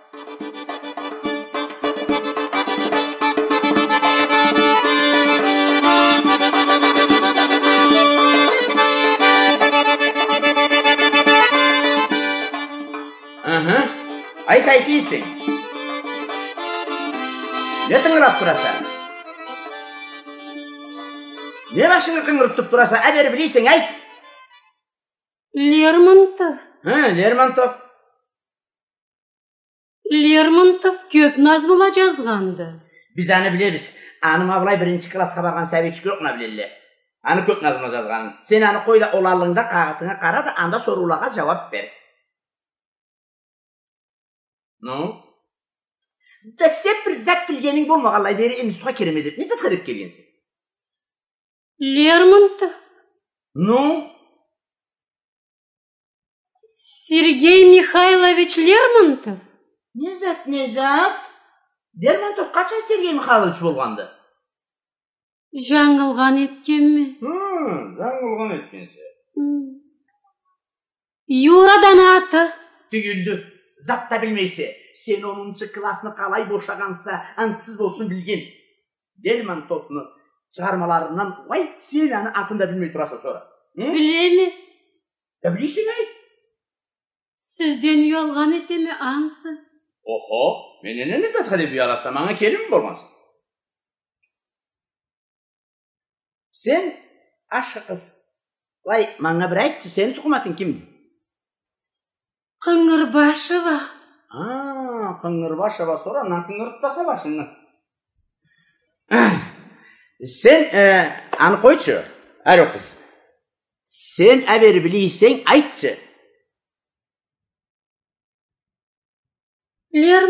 Ayt дейсің. Не тыңырап тұрасың? Не башыңды қыңырып тұрасың? Әбер білейсің, айт. Лермонтов. Лермонтов. Лермонтов көп мазмұла жазғанды. Biz әні білеміз. Аным абылай бірінші классқа барған сәбетші көкіна білелі. Аны көп мазмұла жазған. Сен аны қойда олалыңда қағытыңа қарады, анда сорулаға жауап бер. Да сен бір зәт білгенің болмағалай бері институға керемедіп. Не затқа деп келгенсің? Лермонтов. Сергей Михайлович Лермонтов. Не зат? Лермонтов қачан Сергей Михайлович болғанды? Жаңылған еткенме? Жаңылған еткенсі. Юрадан аты. Түгілді. Затта білмейсе, сен 10-шы классыны қалай бошағанса, антсыз болсын білген. Лермонтовны шығармаларынан, сен аны атын да білмей тұраса сора. Білеме? Білейсің әй? Сізден ұялған етеме аңсы? Менен не затқа деп ұяласа, маңа келім болмас. Сен ашы қыз. Маңа бір айтшы, сен тұқыматын кім? Қыңырбашева. Қыңырбашева сора, мына қыңырыптаса башыңны. Сен, аны қойшы, әрі қыз. Сен әбері білейсің, айтшы.